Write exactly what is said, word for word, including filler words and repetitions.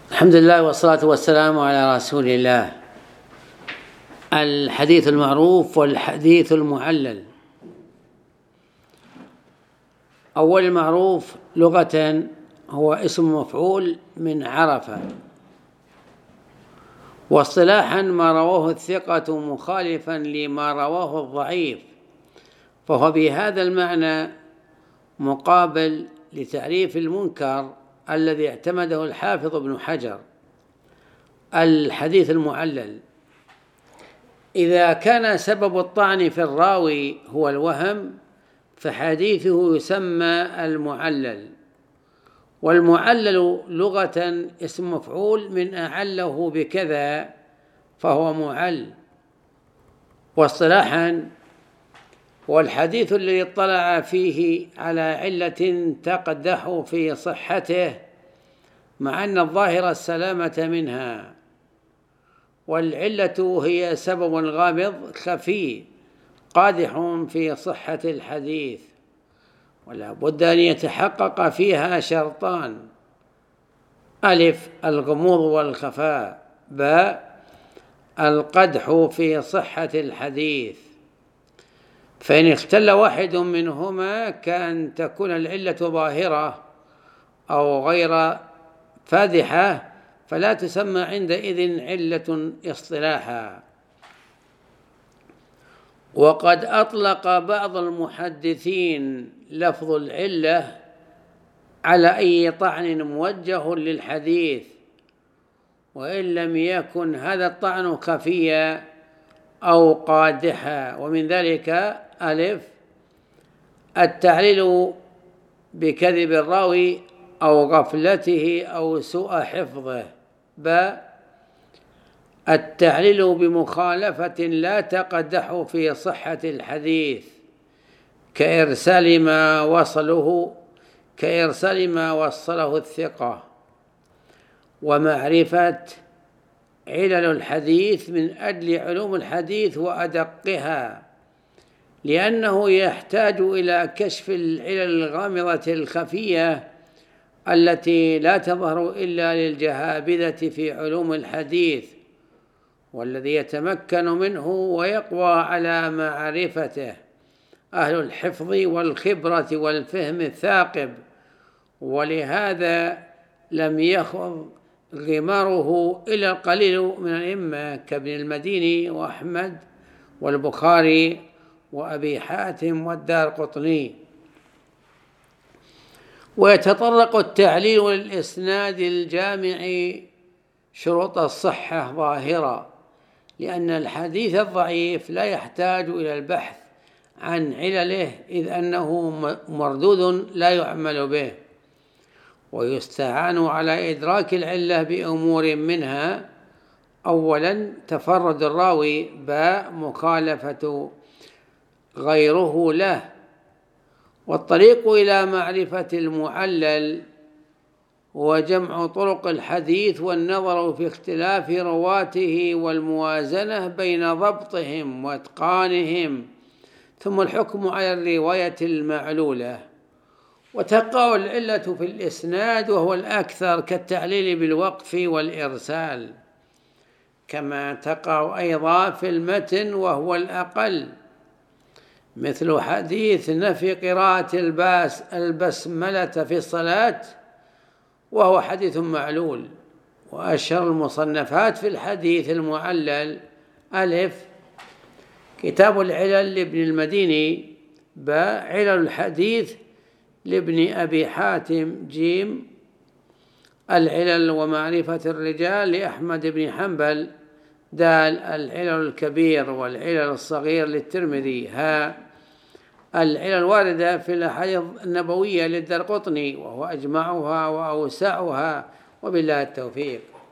الحمد لله والصلاة والسلام على رسول الله. الحديث المعروف والحديث المعلل. أول المعروف لغة هو اسم مفعول من عرفة، واصطلاحا ما رواه الثقة مخالفا لما رواه الضعيف، فهو بهذا المعنى مقابل لتعريف المنكر الذي اعتمده الحافظ ابن حجر. الحديث المعلل إذا كان سبب الطعن في الراوي هو الوهم فحديثه يسمى المعلل. والمعلل لغة اسم مفعول من أعله بكذا فهو معل، واصطلاحا والحديث الذي اطلع فيه على علة تقدح في صحته مع أن الظاهر السلامة منها، والعلة هي سبب غامض خفي قادح في صحة الحديث، ولا بد أن يتحقق فيها شرطان: ألف الغموض والخفاء، باء القدح في صحة الحديث. فإن اختل واحد منهما كان تكون العلة ظاهرة أو غير فادحة فلا تسمى عندئذ علة اصطلاحا. وقد أطلق بعض المحدثين لفظ العلة على أي طعن موجه للحديث، وإن لم يكن هذا الطعن خفيا أو قادحا، ومن ذلك: ألف التعليل بكذب الراوي أو غفلته أو سوء حفظه، باء التعليل بمخالفة لا تقدح في صحة الحديث كإرسال ما وصله كإرسال ما وصله الثقة. ومعرفة علل الحديث من أجل علوم الحديث وأدقها، لأنه يحتاج إلى كشف العلل الغامضة الخفية التي لا تظهر إلا للجهابذة في علوم الحديث، والذي يتمكن منه ويقوى على معرفته أهل الحفظ والخبرة والفهم الثاقب. ولهذا لم يخض غماره إلا القليل من الأئمة كابن المديني وأحمد والبخاري وأبي حاتم والدارقطني. ويتطرق التعليل للإسناد الجامع شروط الصحة ظاهرة، لأن الحديث الضعيف لا يحتاج إلى البحث عن علله إذ أنه مردود لا يعمل به، ويستعان على إدراك العلة بأمور منها: أولا تفرد الراوي، باء مخالفة غيره له. والطريق إلى معرفة المعلل هو جمع طرق الحديث والنظر في اختلاف رواته والموازنة بين ضبطهم واتقانهم، ثم الحكم على الرواية المعلولة. وتقع العلة في الإسناد وهو الأكثر كالتعليل بالوقف والإرسال، كما تقع أيضا في المتن وهو الأقل، مثل حديث نفي قراءة الباس البسملة في الصلاة وهو حديث معلول. وأشهر المصنفات في الحديث المعلل: ألف كتاب العلل لابن المديني، باء علل الحديث لابن أبي حاتم، جيم العلل ومعرفة الرجال لأحمد بن حنبل، دال العلل الكبير والعلل الصغير للترمذي، ها العلل الواردة في الأحاديث النبوية للدارقطني وهو أجمعها وأوسعها، وبالله التوفيق.